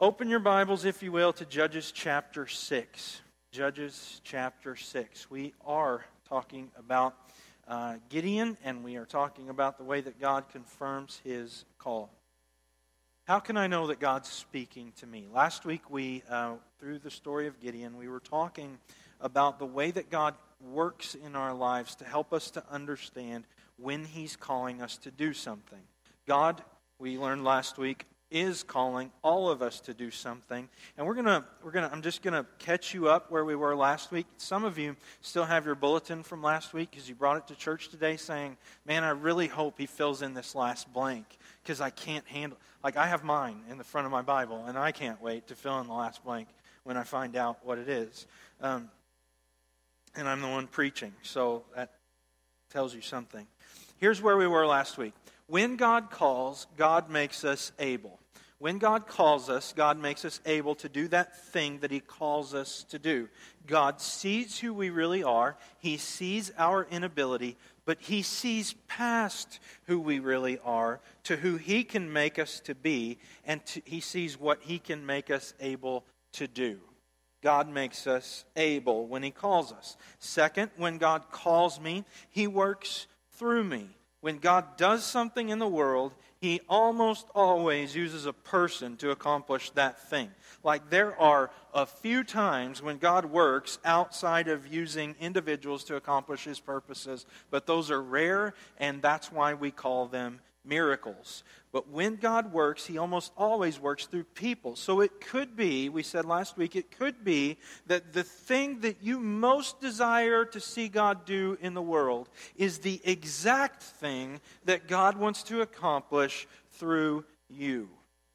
Open your Bibles, if you will, to Judges chapter 6. Judges chapter 6. We are talking about Gideon, and we are talking about the way that God confirms His call. How can I know that God's speaking to me? Last week, through the story of Gideon, we were talking about the way that God works in our lives to help us to understand when He's calling us to do something. God, we learned last week, is calling all of us to do something. And I'm just gonna catch you up where we were last week. Some of you still have your bulletin from last week because you brought it to church today saying, man, I really hope he fills in this last blank because I can't handle, like I have mine in the front of my Bible and I can't wait to fill in the last blank when I find out what it is. And I'm the one preaching, so that tells you something. Here's where we were last week. When God calls, God makes us able. When God calls us, God makes us able to do that thing that He calls us to do. God sees who we really are. He sees our inability, but He sees past who we really are to who He can make us to be, and He sees what He can make us able to do. God makes us able when He calls us. Second, when God calls me, He works through me. When God does something in the world, He almost always uses a person to accomplish that thing. Like there are a few times when God works outside of using individuals to accomplish His purposes, but those are rare, and that's why we call them miracles. But when God works, He almost always works through people. So it could be, we said last week, it could be that the thing that you most desire to see God do in the world is the exact thing that God wants to accomplish through you.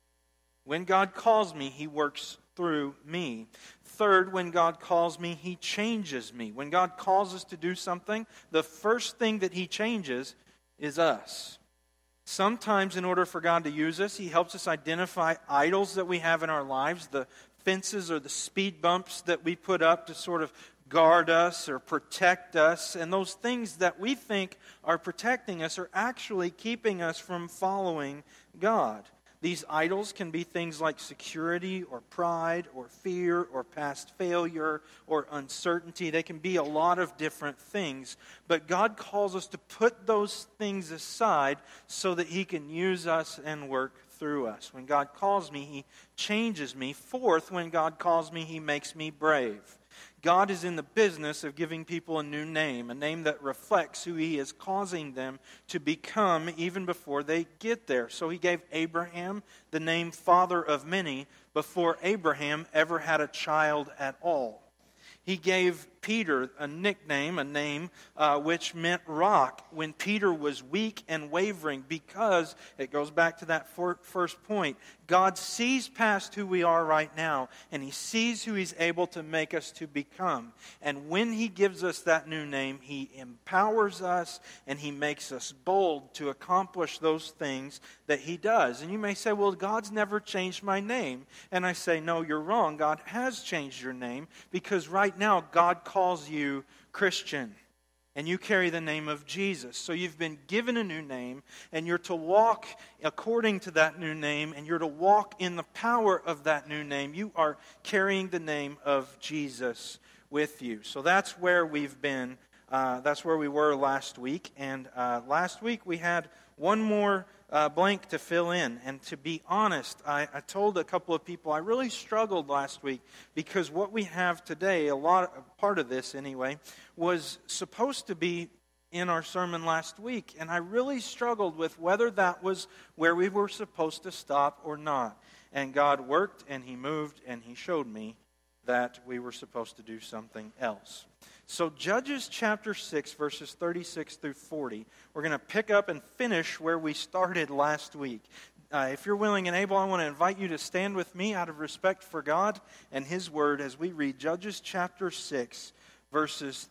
When God calls me, He works through me. Third, when God calls me, He changes me. When God calls us to do something, the first thing that He changes is us. Sometimes in order for God to use us, He helps us identify idols that we have in our lives, the fences or the speed bumps that we put up to sort of guard us or protect us. And those things that we think are protecting us are actually keeping us from following God. These idols can be things like security or pride or fear or past failure or uncertainty. They can be a lot of different things. But God calls us to put those things aside so that He can use us and work through us. When God calls me, He changes me. Fourth, when God calls me, He makes me brave. God is in the business of giving people a new name, a name that reflects who He is causing them to become even before they get there. So He gave Abraham the name Father of Many before Abraham ever had a child at all. He gave Peter a nickname, a name which meant rock, when Peter was weak and wavering, because it goes back to that first point. God sees past who we are right now, and He sees who He's able to make us to become. And when He gives us that new name, He empowers us and He makes us bold to accomplish those things that He does. And you may say, well, God's never changed my name. And I say, no, you're wrong. God has changed your name, because right now God calls you Christian, and you carry the name of Jesus. So you've been given a new name, and you're to walk according to that new name, and you're to walk in the power of that new name. You are carrying the name of Jesus with you. So that's where we've been. That's where we were last week. And last week we had one more blank to fill in. And to be honest, I told a couple of people I really struggled last week, because what we have today, part of this anyway, was supposed to be in our sermon last week. And I really struggled with whether that was where we were supposed to stop or not. And God worked and He moved and He showed me that we were supposed to do something else. So Judges chapter 6, verses 36 through 40, we're going to pick up and finish where we started last week. If you're willing and able, I want to invite you to stand with me out of respect for God and His Word as we read Judges chapter 6, verses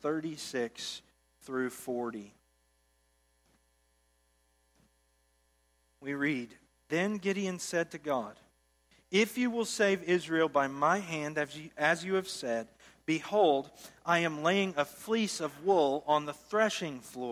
36 through 40. We read, "Then Gideon said to God, 'If you will save Israel by my hand, as you have said, behold, I am laying a fleece of wool on the threshing floor.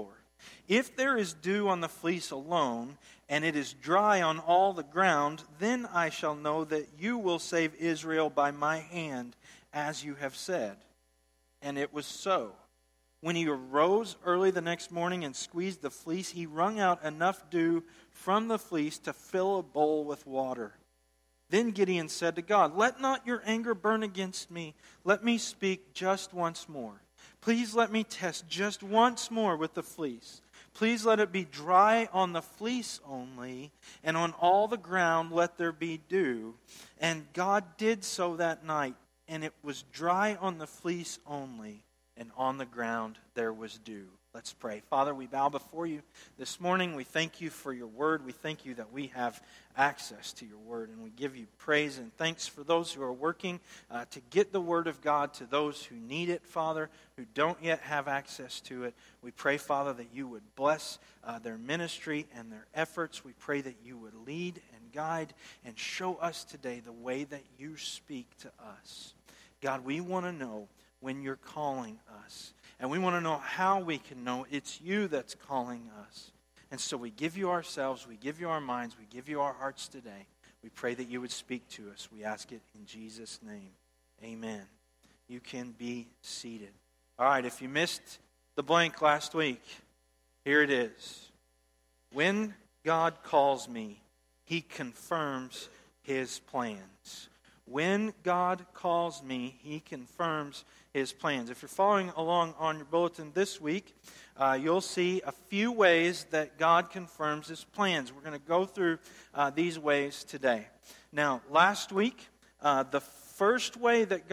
If there is dew on the fleece alone, and it is dry on all the ground, then I shall know that you will save Israel by my hand, as you have said." And it was so. When he arose early the next morning and squeezed the fleece, he wrung out enough dew from the fleece to fill a bowl with water. Then Gideon said to God, "Let not your anger burn against me. Let me speak just once more. Please let me test just once more with the fleece. Please let it be dry on the fleece only, and on all the ground let there be dew." And God did so that night, and it was dry on the fleece only, and on the ground there was dew. Let's pray. Father, we bow before you this morning. We thank you for your word. We thank you that we have access to your word. And we give you praise and thanks for those who are working to get the word of God to those who need it, Father, who don't yet have access to it. We pray, Father, that you would bless their ministry and their efforts. We pray that you would lead and guide and show us today the way that you speak to us. God, we want to know when you're calling us. And we want to know how we can know it's you that's calling us. And so we give you ourselves, we give you our minds, we give you our hearts today. We pray that you would speak to us. We ask it in Jesus' name. Amen. You can be seated. All right, if you missed the blank last week, here it is. When God calls me, he confirms his plans. When God calls me, he confirms his plans. If you're following along on your bulletin this week, you'll see a few ways that God confirms his plans. We're going to go through these ways today. Now, last week, the first way that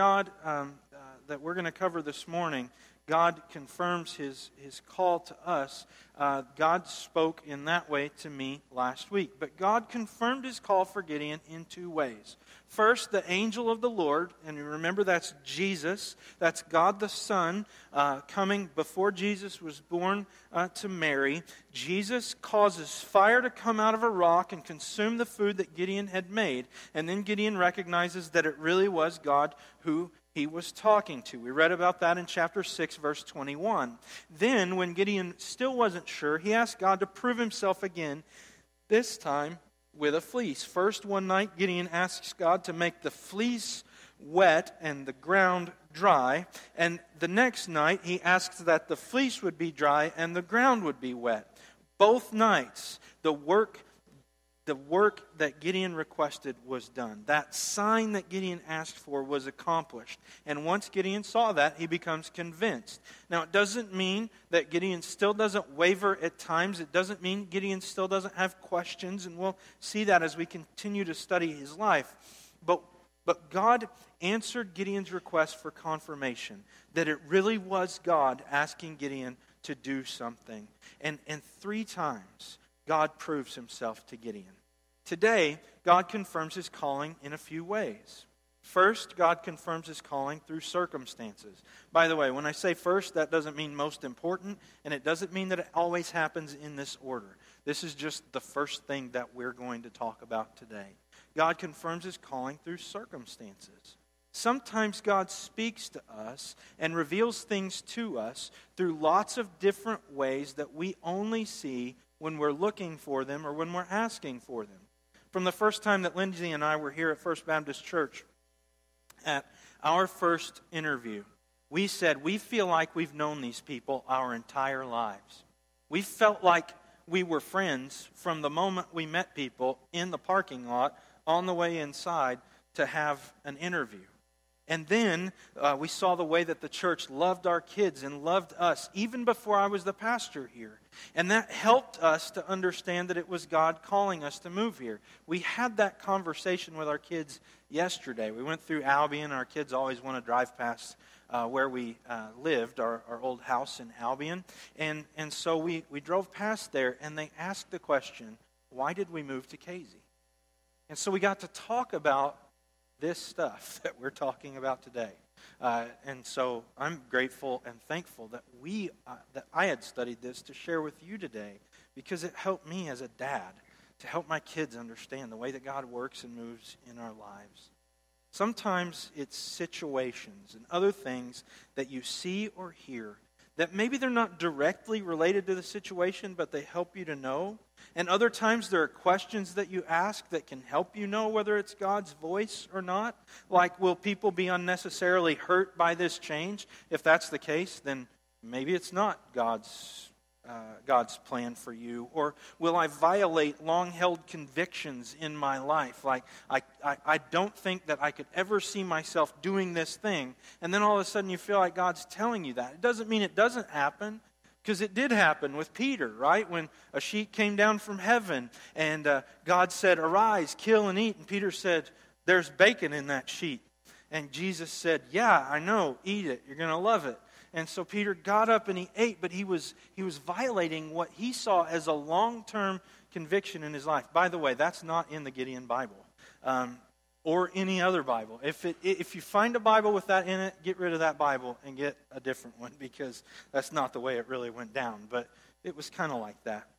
that we're going to cover this morning, God confirms his call to us. God spoke in that way to me last week. But God confirmed his call for Gideon in two ways. First, the angel of the Lord, and remember that's Jesus, that's God the Son, coming before Jesus was born to Mary. Jesus causes fire to come out of a rock and consume the food that Gideon had made. And then Gideon recognizes that it really was God who he was talking to. We read about that in chapter 6, verse 21. Then, when Gideon still wasn't sure, he asked God to prove himself again, this time with a fleece. First, one night, Gideon asks God to make the fleece wet and the ground dry. And the next night, he asks that the fleece would be dry and the ground would be wet. Both nights, the work that Gideon requested was done. That sign that Gideon asked for was accomplished. And once Gideon saw that, he becomes convinced. Now, it doesn't mean that Gideon still doesn't waver at times. It doesn't mean Gideon still doesn't have questions. And we'll see that as we continue to study his life. But God answered Gideon's request for confirmation that it really was God asking Gideon to do something. And 3 times, God proves himself to Gideon. Today, God confirms his calling in a few ways. First, God confirms his calling through circumstances. By the way, when I say first, that doesn't mean most important, and it doesn't mean that it always happens in this order. This is just the first thing that we're going to talk about today. God confirms his calling through circumstances. Sometimes God speaks to us and reveals things to us through lots of different ways that we only see when we're looking for them or when we're asking for them. From the first time that Lindsay and I were here at First Baptist Church, at our first interview, we said we feel like we've known these people our entire lives. We felt like we were friends from the moment we met people in the parking lot on the way inside to have an interview. And then we saw the way that the church loved our kids and loved us even before I was the pastor here. And that helped us to understand that it was God calling us to move here. We had that conversation with our kids yesterday. We went through Albion. Our kids always want to drive past where we lived, our old house in Albion. And so we drove past there, and they asked the question, why did we move to Casey? And so we got to talk about this stuff that we're talking about today. And so I'm grateful and thankful that that I had studied this to share with you today, because it helped me as a dad to help my kids understand the way that God works and moves in our lives. Sometimes it's situations and other things that you see or hear that maybe they're not directly related to the situation, but they help you to know. And other times there are questions that you ask that can help you know whether it's God's voice or not. Like, will people be unnecessarily hurt by this change? If that's the case, then maybe it's not God's plan for you. Or will I violate long-held convictions in my life? Like, I don't think that I could ever see myself doing this thing. And then all of a sudden you feel like God's telling you that. It doesn't mean it doesn't happen, because it did happen with Peter, right? When a sheet came down from heaven and God said, "Arise, kill and eat." And Peter said, "There's bacon in that sheet." And Jesus said, "Yeah, I know, eat it. You're going to love it." And so Peter got up and he ate, but he was violating what he saw as a long-term conviction in his life. By the way, that's not in the Gideon Bible or any other Bible. If you find a Bible with that in it, get rid of that Bible and get a different one, because that's not the way it really went down. But it was kind of like that.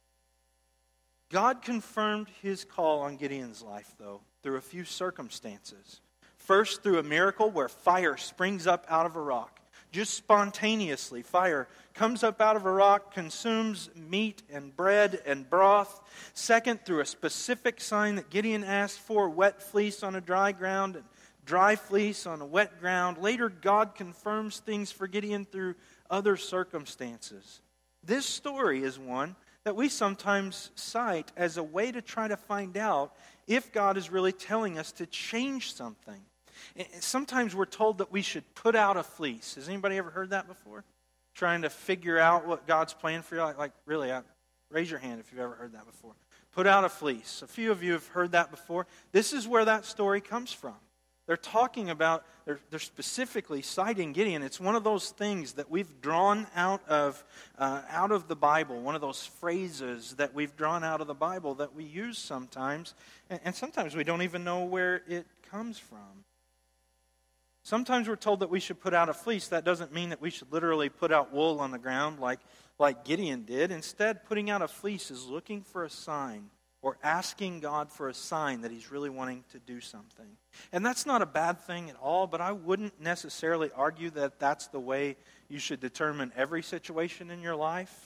God confirmed his call on Gideon's life, though, through a few circumstances. First, through a miracle where fire springs up out of a rock. Just spontaneously, fire comes up out of a rock, consumes meat and bread and broth. Second, through a specific sign that Gideon asked for, wet fleece on a dry ground and dry fleece on a wet ground. Later, God confirms things for Gideon through other circumstances. This story is one that we sometimes cite as a way to try to find out if God is really telling us to change something. Sometimes we're told that we should put out a fleece. Has anybody ever heard that before? Trying to figure out what God's plan for you? Like really, raise your hand if you've ever heard that before. Put out a fleece. A few of you have heard that before. This is where that story comes from. They're talking about, they're specifically citing Gideon. It's one of those things that we've drawn out of the Bible, one of those phrases that we've drawn out of the Bible that we use sometimes, and sometimes we don't even know where it comes from. Sometimes we're told that we should put out a fleece. That doesn't mean that we should literally put out wool on the ground like Gideon did. Instead, putting out a fleece is looking for a sign or asking God for a sign that he's really wanting to do something. And that's not a bad thing at all, but I wouldn't necessarily argue that that's the way you should determine every situation in your life.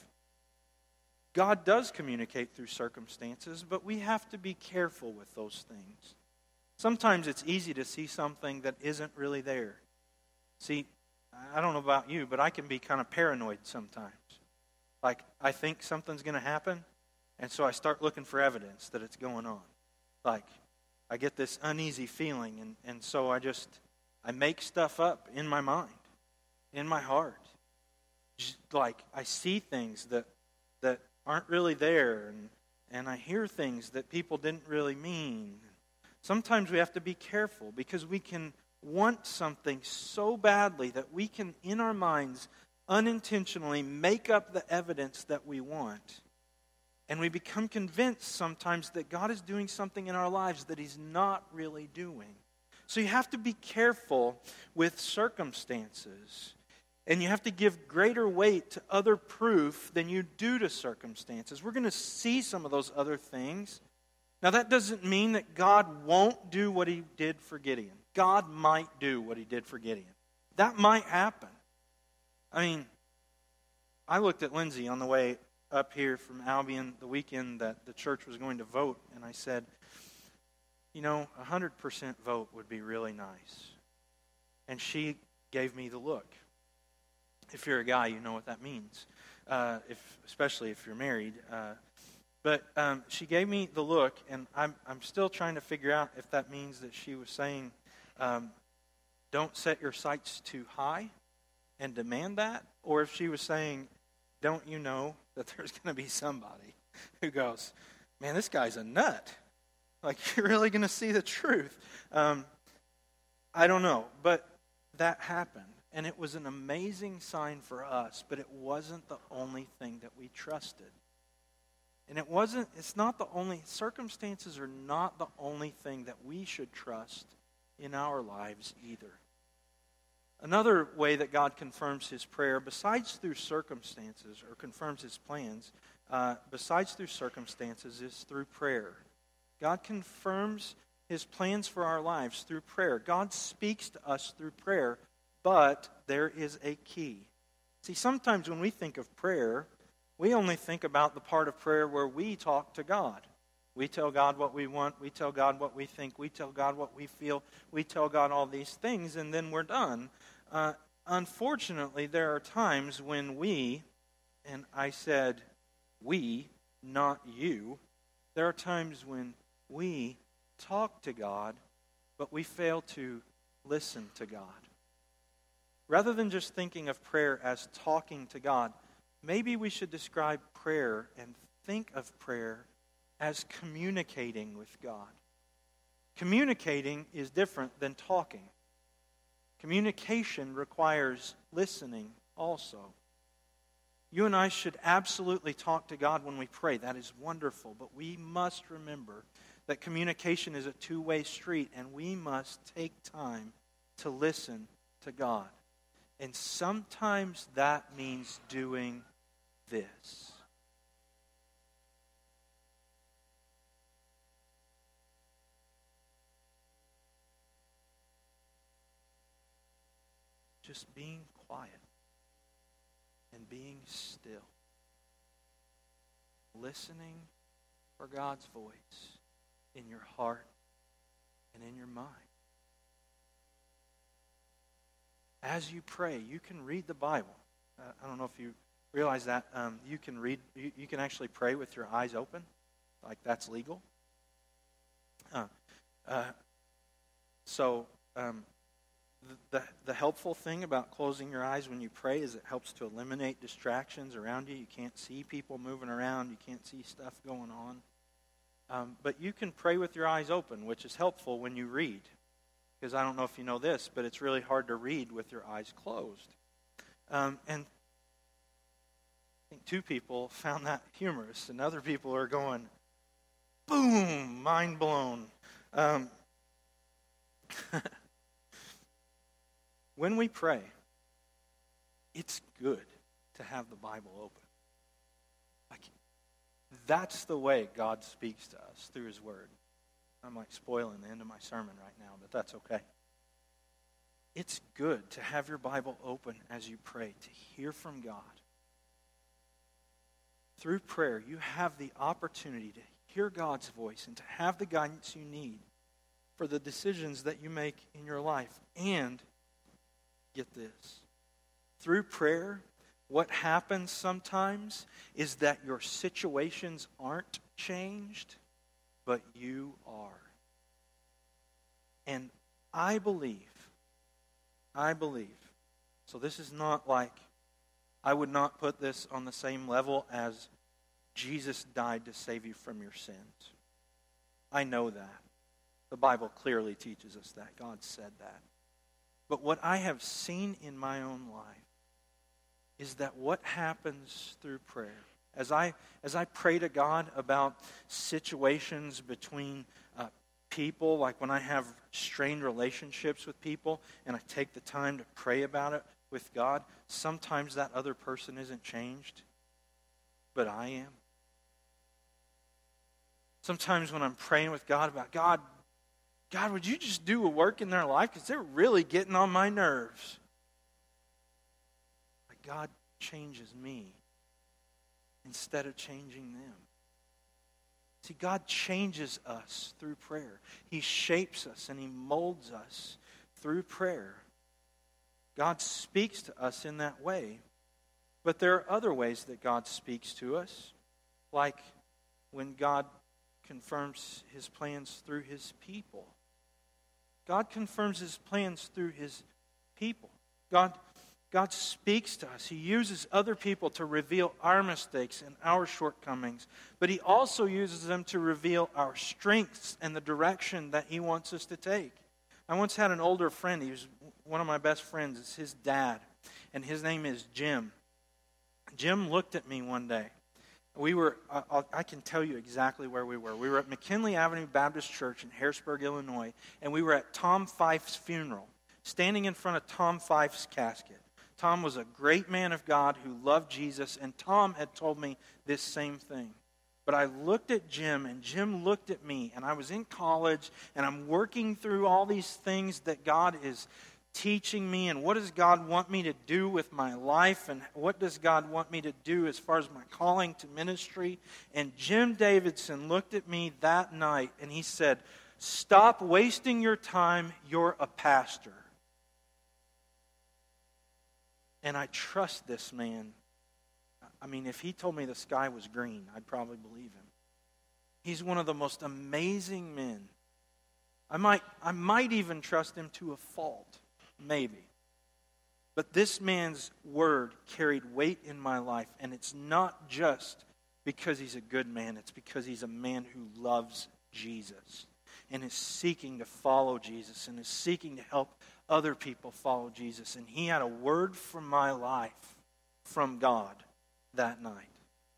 God does communicate through circumstances, but we have to be careful with those things. Sometimes it's easy to see something that isn't really there. See, I don't know about you, but I can be kind of paranoid sometimes. Like, I think something's going to happen, and so I start looking for evidence that it's going on. Like, I get this uneasy feeling, and so I make stuff up in my mind, in my heart. Just like, I see things that aren't really there, and I hear things that people didn't really mean. Sometimes we have to be careful because we can want something so badly that we can, in our minds, unintentionally make up the evidence that we want. And we become convinced sometimes that God is doing something in our lives that he's not really doing. So you have to be careful with circumstances. And you have to give greater weight to other proof than you do to circumstances. We're going to see some of those other things. Now, that doesn't mean that God won't do what he did for Gideon. God might do what he did for Gideon. That might happen. I mean, I looked at Lindsay on the way up here from Albion the weekend that the church was going to vote, and I said, 100% vote would be really nice. And she gave me the look. If you're a guy, you know what that means, especially if you're married. But she gave me the look, and I'm still trying to figure out if that means that she was saying, don't set your sights too high and demand that, or if she was saying, don't you know that there's going to be somebody who goes, man, this guy's a nut. Like, you're really going to see the truth. I don't know, but that happened. And it was an amazing sign for us, but it wasn't the only thing that we trusted. And circumstances are not the only thing that we should trust in our lives either. Another way that God confirms his prayer, besides through circumstances, or confirms his plans, besides through circumstances, is through prayer. God confirms his plans for our lives through prayer. God speaks to us through prayer, but there is a key. See, sometimes when we think of prayer, we only think about the part of prayer where we talk to God. We tell God what we want. We tell God what we think. We tell God what we feel. We tell God all these things, and then we're done. Unfortunately, there are times when we, and I said we, not you, there are times when we talk to God, but we fail to listen to God. Rather than just thinking of prayer as talking to God, maybe we should describe prayer and think of prayer as communicating with God. Communicating is different than talking. Communication requires listening also. You and I should absolutely talk to God when we pray. That is wonderful. But we must remember that communication is a two-way street, and we must take time to listen to God. And sometimes that means doing this. Just being quiet and being still. Listening for God's voice in your heart and in your mind. As you pray, you can read the Bible. I don't know if you realize that. You can actually pray with your eyes open. Like that's legal. The helpful thing about closing your eyes when you pray is it helps to eliminate distractions around you. You can't see people moving around. You can't see stuff going on. But you can pray with your eyes open, which is helpful when you read. Because I don't know if you know this, but it's really hard to read with your eyes closed. And I think two people found that humorous, and other people are going, boom, mind blown. When we pray, it's good to have the Bible open. Like, that's the way God speaks to us, through His Word. I'm like spoiling the end of my sermon right now, but that's okay. It's good to have your Bible open as you pray, to hear from God. Through prayer, you have the opportunity to hear God's voice and to have the guidance you need for the decisions that you make in your life. And, get this, through prayer, what happens sometimes is that your situations aren't changed, but you are. And I believe, so this is not like, I would not put this on the same level as Jesus died to save you from your sins. I know that. The Bible clearly teaches us that. God said that. But what I have seen in my own life is that what happens through prayer, as I pray to God about situations between people, like when I have strained relationships with people and I take the time to pray about it with God, sometimes that other person isn't changed, but I am. Sometimes when I'm praying with God about, God, would you just do a work in their life? Because they're really getting on my nerves. Like God changes me instead of changing them. See, God changes us through prayer. He shapes us and He molds us through prayer. God speaks to us in that way. But there are other ways that God speaks to us, like when God confirms His plans through His people. God confirms His plans through His people. God speaks to us. He uses other people to reveal our mistakes and our shortcomings, but He also uses them to reveal our strengths and the direction that He wants us to take. I once had an older friend. He was one of my best friends. It's his dad, and his name is Jim. Jim looked at me one day. I can tell you exactly where we were. We were at McKinley Avenue Baptist Church in Harrisburg, Illinois, and we were at Tom Fife's funeral, standing in front of Tom Fife's casket. Tom was a great man of God who loved Jesus, and Tom had told me this same thing. But I looked at Jim, and Jim looked at me, and I was in college, and I'm working through all these things that God is teaching me, and what does God want me to do with my life, and what does God want me to do as far as my calling to ministry. And Jim Davidson looked at me that night and he said, "Stop wasting your time, you're a pastor." And I trust this man. I mean, if he told me the sky was green, I'd probably believe him. He's one of the most amazing men. I might even trust him to a fault. Maybe. But this man's word carried weight in my life, and it's not just because he's a good man. It's because he's a man who loves Jesus and is seeking to follow Jesus and is seeking to help other people follow Jesus. And he had a word for my life from God that night.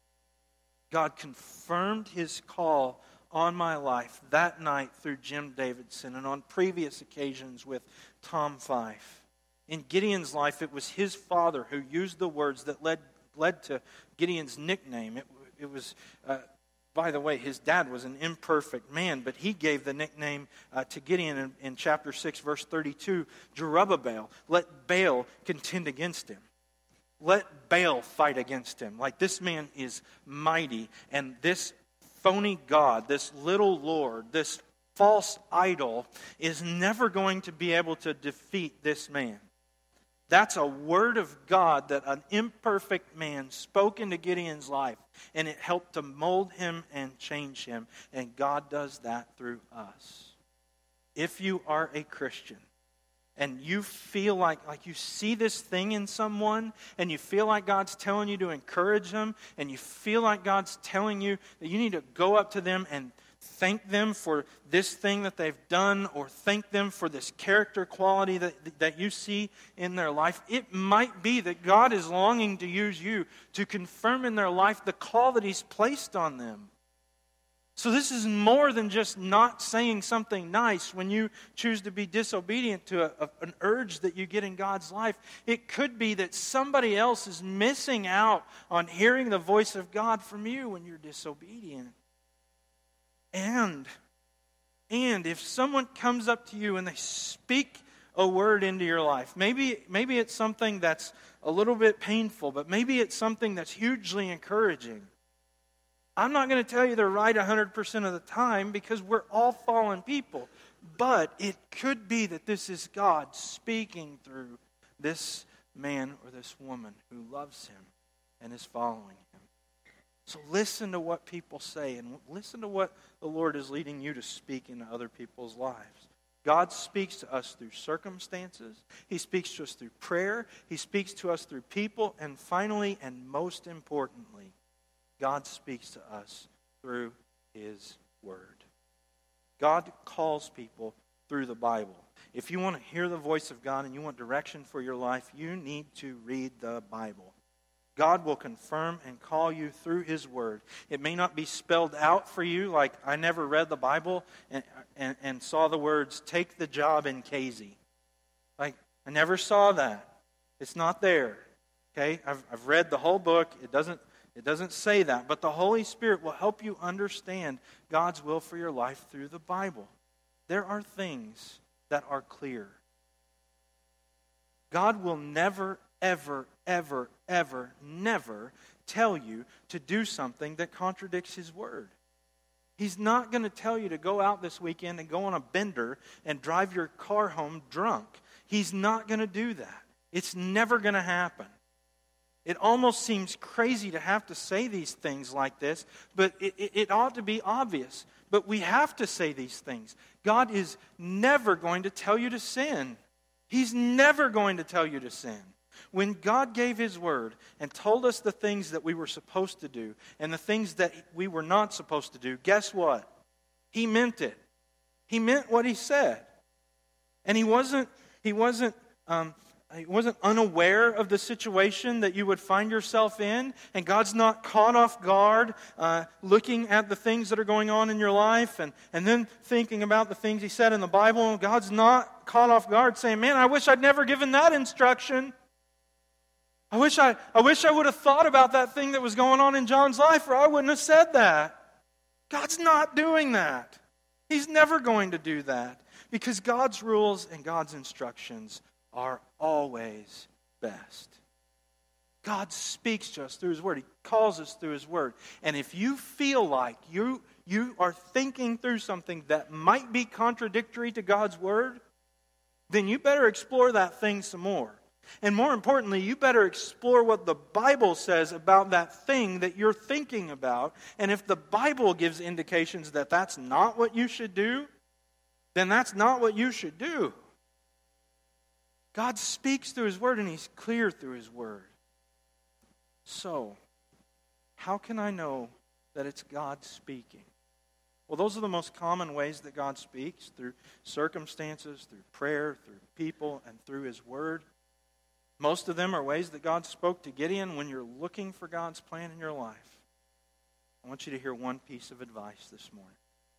God confirmed His call on my life that night through Jim Davidson and on previous occasions with Tom Fife. In Gideon's life, it was his father who used the words that led to Gideon's nickname. It was, by the way, his dad was an imperfect man, but he gave the nickname to Gideon in chapter 6, verse 32, Jerubbaal. Let Baal contend against him. Let Baal fight against him. Like, this man is mighty, and this phony God, this little Lord, this false idol is never going to be able to defeat this man. That's a word of God that an imperfect man spoke into Gideon's life, and it helped to mold him and change him. And God does that through us. If you are a Christian, and you feel like you see this thing in someone, and you feel like God's telling you to encourage them, and you feel like God's telling you that you need to go up to them and thank them for this thing that they've done, or thank them for this character quality that you see in their life, it might be that God is longing to use you to confirm in their life the call that He's placed on them. So this is more than just not saying something nice when you choose to be disobedient to an urge that you get in God's life. It could be that somebody else is missing out on hearing the voice of God from you when you're disobedient. And if someone comes up to you and they speak a word into your life, maybe it's something that's a little bit painful, but maybe it's something that's hugely encouraging. I'm not going to tell you they're right 100% of the time, because we're all fallen people. But it could be that this is God speaking through this man or this woman who loves Him and is following Him. So listen to what people say, and listen to what the Lord is leading you to speak into other people's lives. God speaks to us through circumstances. He speaks to us through prayer. He speaks to us through people. And finally, and most importantly, God speaks to us through His Word. God calls people through the Bible. If you want to hear the voice of God and you want direction for your life, you need to read the Bible. God will confirm and call you through His Word. It may not be spelled out for you, like I never read the Bible and saw the words, "take the job in Casey." Like, I never saw that. It's not there. Okay? I've read the whole book. It doesn't say that, but the Holy Spirit will help you understand God's will for your life through the Bible. There are things that are clear. God will never, ever, ever, ever, never tell you to do something that contradicts His Word. He's not going to tell you to go out this weekend and go on a bender and drive your car home drunk. He's not going to do that. It's never going to happen. It almost seems crazy to have to say these things like this, but it ought to be obvious. But we have to say these things. God is never going to tell you to sin. He's never going to tell you to sin. When God gave His Word and told us the things that we were supposed to do and the things that we were not supposed to do, guess what? He meant it. He meant what He said. And He wasn't unaware of the situation that you would find yourself in, and God's not caught off guard looking at the things that are going on in your life and then thinking about the things He said in the Bible. And God's not caught off guard saying, "Man, I wish I'd never given that instruction. I wish I would have thought about that thing that was going on in John's life, or I wouldn't have said that." God's not doing that. He's never going to do that, because God's rules and God's instructions are always best. God speaks to us through His Word. He calls us through His Word. And if you feel like you are thinking through something that might be contradictory to God's Word, then you better explore that thing some more. And more importantly, you better explore what the Bible says about that thing that you're thinking about. And if the Bible gives indications that that's not what you should do, then that's not what you should do. God speaks through His Word, and He's clear through His Word. So, how can I know that it's God speaking? Well, those are the most common ways that God speaks, through circumstances, through prayer, through people, and through His Word. Most of them are ways that God spoke to Gideon. When you're looking for God's plan in your life, I want you to hear one piece of advice this morning.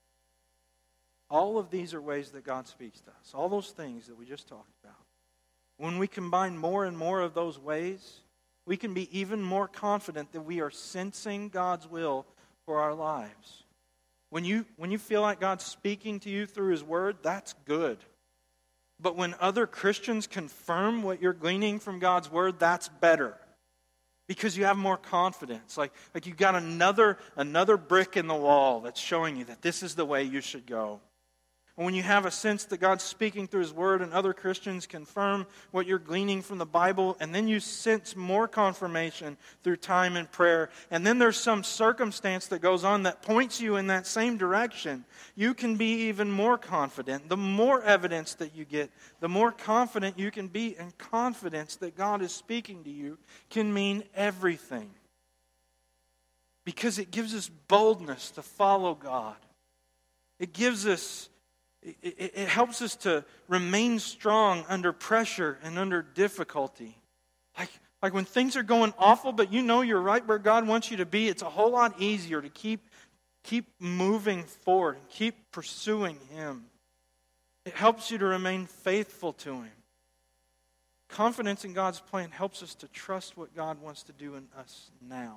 All of these are ways that God speaks to us. All those things that we just talked about. When we combine more and more of those ways, we can be even more confident that we are sensing God's will for our lives. When you feel like God's speaking to you through His Word, that's good. But when other Christians confirm what you're gleaning from God's Word, that's better. Because you have more confidence. Like you've got another brick in the wall that's showing you that this is the way you should go. And when you have a sense that God's speaking through His Word and other Christians confirm what you're gleaning from the Bible, and then you sense more confirmation through time and prayer, and then there's some circumstance that goes on that points you in that same direction, you can be even more confident. The more evidence that you get, the more confident you can be, and confidence that God is speaking to you can mean everything. Because it gives us boldness to follow God. It gives us It helps us to remain strong under pressure and under difficulty. Like when things are going awful, but you know you're right where God wants you to be, it's a whole lot easier to keep moving forward and keep pursuing Him. It helps you to remain faithful to Him. Confidence in God's plan helps us to trust what God wants to do in us now.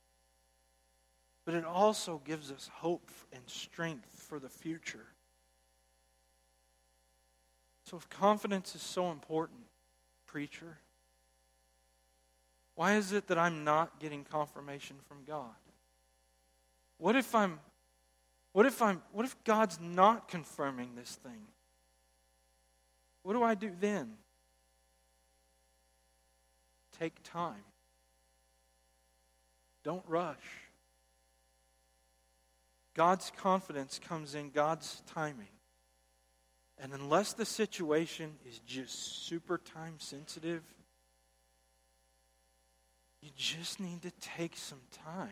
But it also gives us hope and strength for the future. So if confidence is so important, preacher, why is it that I'm not getting confirmation from God? What if God's not confirming this thing? What do I do then? Take time. Don't rush. God's confidence comes in God's timing. And unless the situation is just super time sensitive, you just need to take some time.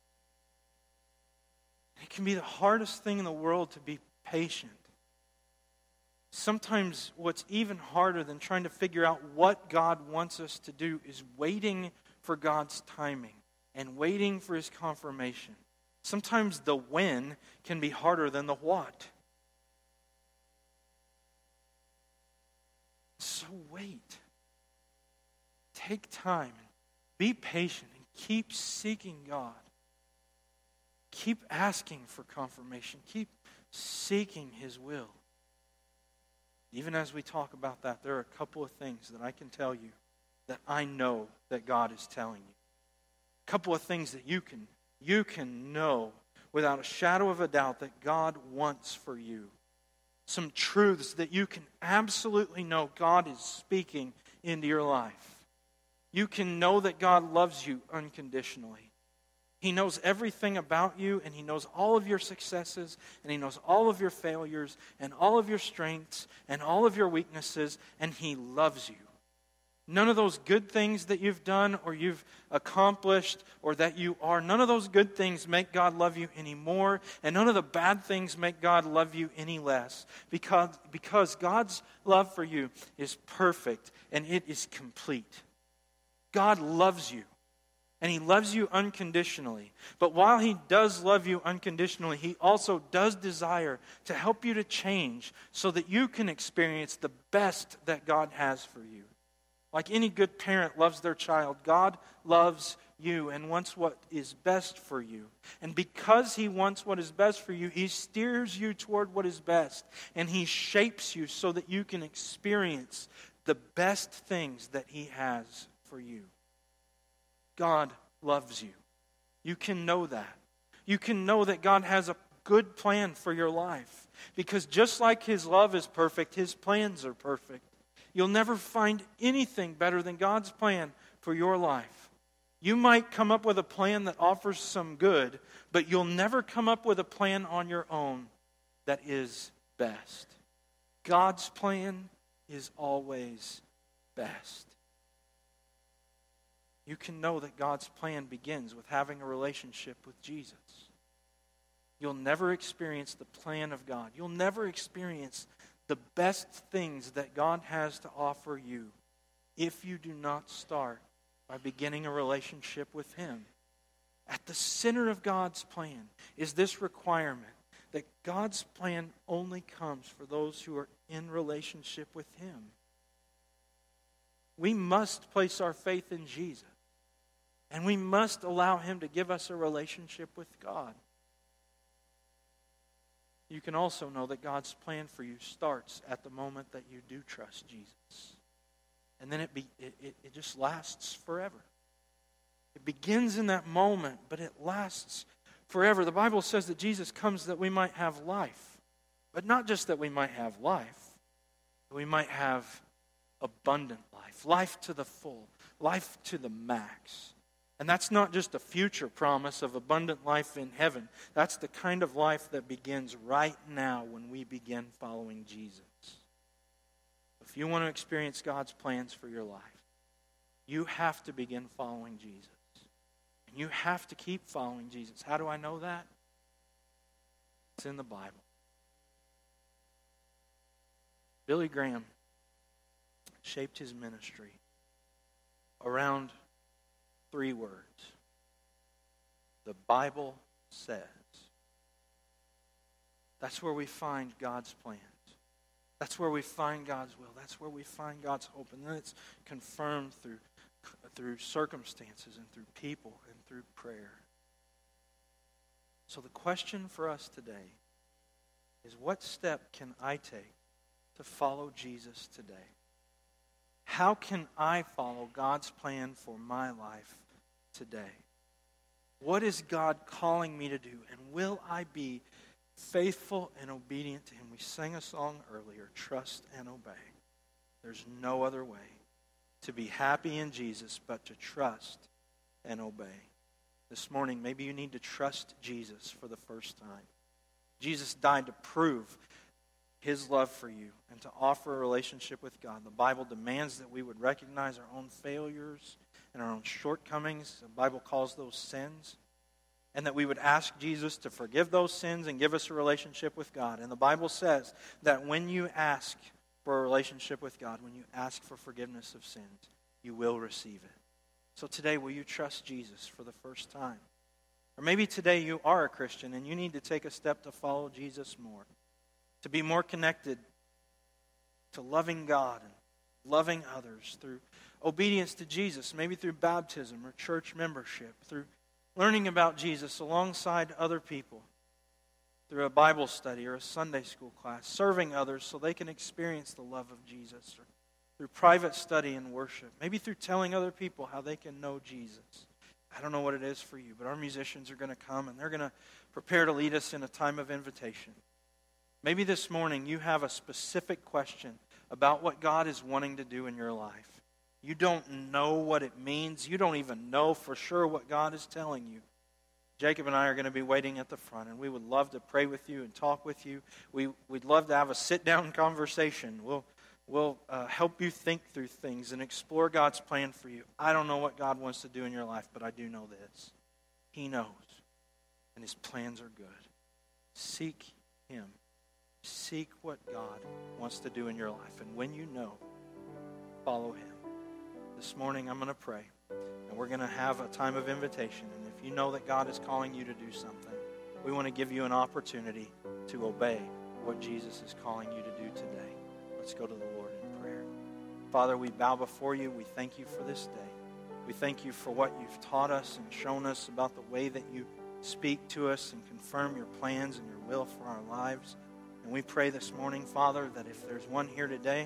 It can be the hardest thing in the world to be patient. Sometimes what's even harder than trying to figure out what God wants us to do is waiting for God's timing and waiting for His confirmation. Sometimes the when can be harder than the what. So wait. Take time. Be patient and keep seeking God. Keep asking for confirmation. Keep seeking His will. Even as we talk about that, there are a couple of things that I can tell you that I know that God is telling you. A couple of things that you can know without a shadow of a doubt that God wants for you. Some truths that you can absolutely know God is speaking into your life. You can know that God loves you unconditionally. He knows everything about you, and He knows all of your successes, and He knows all of your failures, and all of your strengths, and all of your weaknesses, and He loves you. None of those good things that you've done or you've accomplished or that you are, none of those good things make God love you any more, and none of the bad things make God love you any less. Because God's love for you is perfect and it is complete. God loves you, and He loves you unconditionally. But while He does love you unconditionally, He also does desire to help you to change so that you can experience the best that God has for you. Like any good parent loves their child, God loves you and wants what is best for you. And because He wants what is best for you, He steers you toward what is best. And He shapes you so that you can experience the best things that He has for you. God loves you. You can know that. You can know that God has a good plan for your life. Because just like His love is perfect, His plans are perfect. You'll never find anything better than God's plan for your life. You might come up with a plan that offers some good, but you'll never come up with a plan on your own that is best. God's plan is always best. You can know that God's plan begins with having a relationship with Jesus. You'll never experience the plan of God. You'll never experience the best things that God has to offer you if you do not start by beginning a relationship with Him. At the center of God's plan is this requirement that God's plan only comes for those who are in relationship with Him. We must place our faith in Jesus, and we must allow Him to give us a relationship with God. You can also know that God's plan for you starts at the moment that you do trust Jesus. And then it just lasts forever. It begins in that moment, but it lasts forever. The Bible says that Jesus comes that we might have life. But not just that we might have life, but we might have abundant life. Life to the full. Life to the max. And that's not just a future promise of abundant life in heaven. That's the kind of life that begins right now when we begin following Jesus. If you want to experience God's plans for your life, you have to begin following Jesus. And you have to keep following Jesus. How do I know that? It's in the Bible. Billy Graham shaped his ministry around 3 words. The Bible says. That's where we find God's plans. That's where we find God's will. That's where we find God's hope. And then it's confirmed through circumstances and through people and through prayer. So the question for us today is, what step can I take to follow Jesus today? How can I follow God's plan for my life today? What is God calling me to do? And will I be faithful and obedient to Him? We sang a song earlier, trust and obey. There's no other way to be happy in Jesus but to trust and obey. This morning, maybe you need to trust Jesus for the first time. Jesus died to prove His love for you and to offer a relationship with God. The Bible demands that we would recognize our own failures and our own shortcomings. The Bible calls those sins. And that we would ask Jesus to forgive those sins and give us a relationship with God. And the Bible says that when you ask for a relationship with God, when you ask for forgiveness of sins, you will receive it. So today, will you trust Jesus for the first time? Or maybe today you are a Christian and you need to take a step to follow Jesus more. To be more connected to loving God and loving others through obedience to Jesus, maybe through baptism or church membership, through learning about Jesus alongside other people, through a Bible study or a Sunday school class, serving others so they can experience the love of Jesus, or through private study and worship, maybe through telling other people how they can know Jesus. I don't know what it is for you, but our musicians are going to come and they're going to prepare to lead us in a time of invitation. Maybe this morning you have a specific question about what God is wanting to do in your life. You don't know what it means. You don't even know for sure what God is telling you. Jacob and I are going to be waiting at the front, and we would love to pray with you and talk with you. We'd love to have a sit-down conversation. We'll help you think through things and explore God's plan for you. I don't know what God wants to do in your life, but I do know this. He knows, and His plans are good. Seek Him. Seek what God wants to do in your life. And when you know, follow Him. This morning I'm going to pray, and we're going to have a time of invitation. And if you know that God is calling you to do something, we want to give you an opportunity to obey what Jesus is calling you to do today. Let's go to the Lord in prayer. Father, we bow before you. We thank you for this day. We thank you for what you've taught us and shown us about the way that you speak to us and confirm your plans and your will for our lives. And we pray this morning, Father, that if there's one here today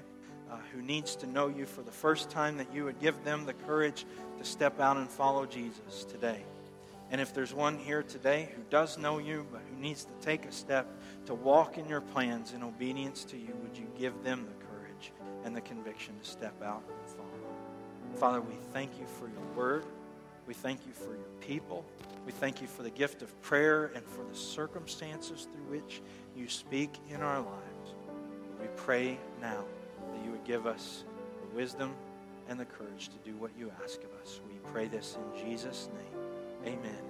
who needs to know you for the first time, that you would give them the courage to step out and follow Jesus today. And if there's one here today who does know you, but who needs to take a step to walk in your plans in obedience to you, would you give them the courage and the conviction to step out and follow? Father, we thank you for your word. We thank you for your people. We thank you for the gift of prayer and for the circumstances through which you speak in our lives. We pray now that you would give us the wisdom and the courage to do what you ask of us. We pray this in Jesus' name. Amen.